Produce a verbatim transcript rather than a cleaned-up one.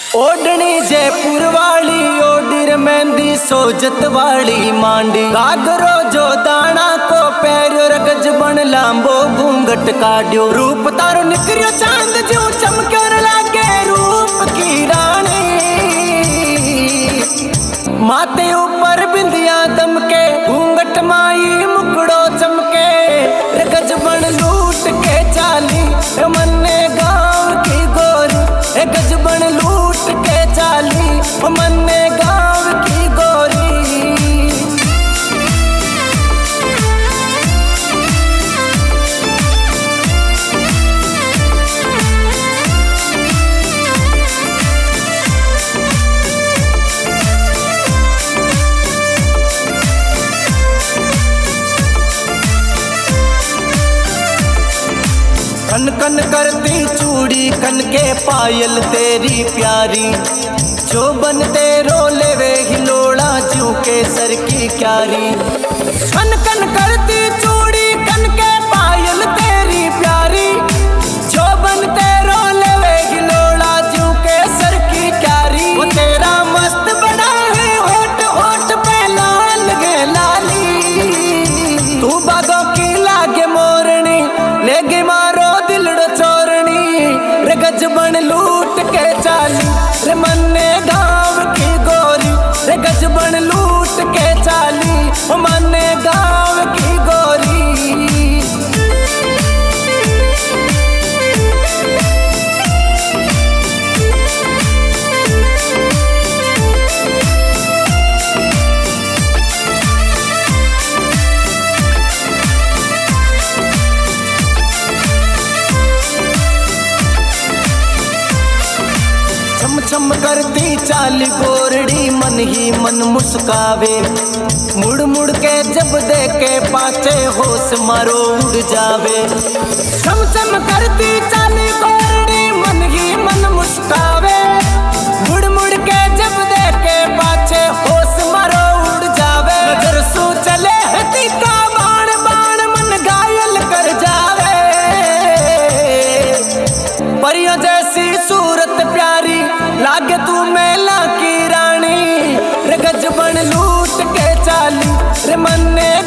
ओढ़नी जयपुर वाली ओडिर मेहंदी सोजत वाली मांडी गागरो जो दाना को पैरो रगज बन लांबो घूंघट काड्यो रूप तारो निकरियो चांद जो चमक्यो लागे रूप की रानी माथे ऊपर बिंदिया दमके घूंघट माई मुकड़ो चमके रगज बन लूट के चाली मन्ने गाँव की गोरी गज बन लूट के चाली मन्ने गाँव की गोरी। कन कन करती चूड़ी कन के पायल तेरी प्यारी जो बन तेरो लेवे हिलोड़ा जू के सर की क्यारी। कन कन करती चूड़ी कन के पायल तेरी प्यारी जो बन तेरो लेवे हिलोड़ा जू के सर की क्यारी। वो तेरा मस्त बड़ा है होठ होठ पे लाल गे लाली तू बागों की लागे मोरनी लेगे मारो गज बन लूट के चाली रे मन्ने गाँव की गोरी रे गज बन लूट के चाली मन्ने गाँव की गोरी। चम चम करती चाल गोरड़ी मन ही मन मुस्कावे मुड़ मुड़ के जब देखे पाचे होश मारो उड़ जावे। चम चम करती चाल गोरड़ी मन ही मन मुस्कावे मुड़ मुड़ के जब देखे पाचे होश मारो उड़ जावे। नजर सू चले हती का बाण बाण मन घायल कर जावे परियों जैसी सूरत प्यारी लागे तू मेला की रानी रे गज बन लूट के चाली रे मन्ने